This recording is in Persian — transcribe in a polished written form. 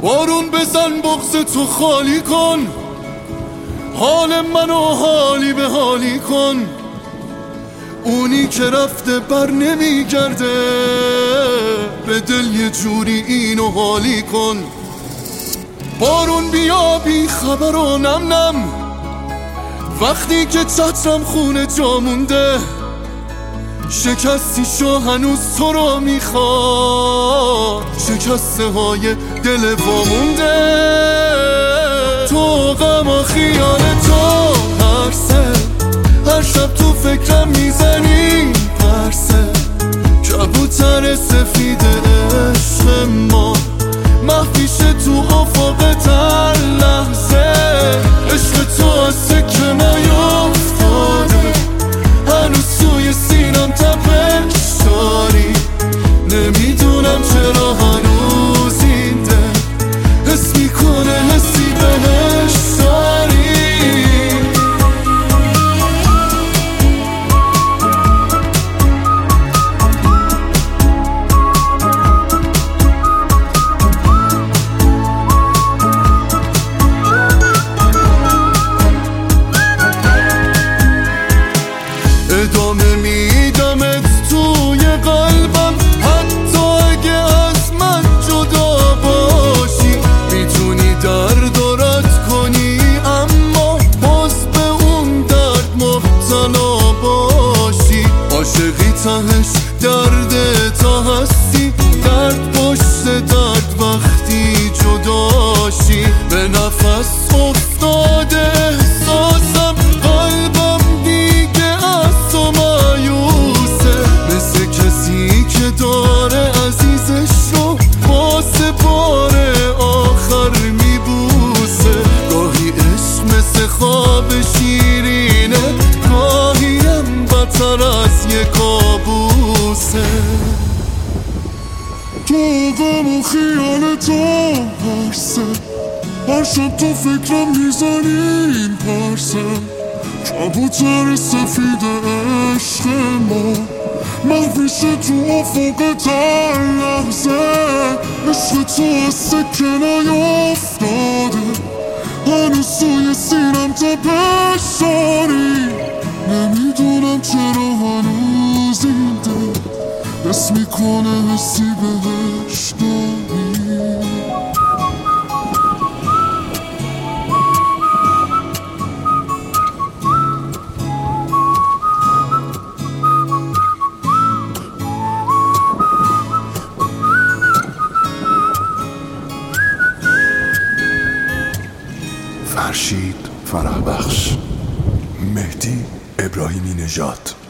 بارون بزن بغض تو خالی کن، حال منو حالی به حالی کن. اونی که رفته بر نمیگرده، به دل یه جوری اینو حالی کن. بارون بیا بی خبر و نم نم، وقتی که چترم خونه جا مونده. شکستی شو هنوز تو رو میخواد، شکسته های دل وامونده. تو غم و خیال تو هرسه، هر شب تو فکرم میزنی پرسه. کبوتر سفید عشق ما محفیشه تو افق تر لحظه. عشق تو از سکه نیفتاده، هنوز توی سینم تپش داری. نمیدونم چرا هنوز این دل حس میکنه حسی بهش داری. ادامه میدمت توی قلبم، حتی اگه از من جدا باشی. میتونی درد و رد کنی، اما باز به اون درد مبتلا باشی. عاشقی تهش درد تا هستی، درد پشت درد وقتی جداشی. به نفس افتاده احساسم، قلبم دیگه از تو مایوسه. مثل کسی که داره عزیزش رو واسه بار آخر میبوسه. گاهی عشق مثل خواب شیرینه، گاهی هم بدتر از یه کابوسه. تو غم و خیال تو پرسه، هر شب تو فکرم میزنیم پرسه. کبوتر سفید عشق ما محفیشه تو افق تر لحظه. عشق تو از سکه نیفتاده، هنوز توی سینم تپش داری. نمیدونم چرا هنوز این دل حس میکنه حسی بهش داری. فرشید فرح بخش، مهدی ابراهیمی نژاد.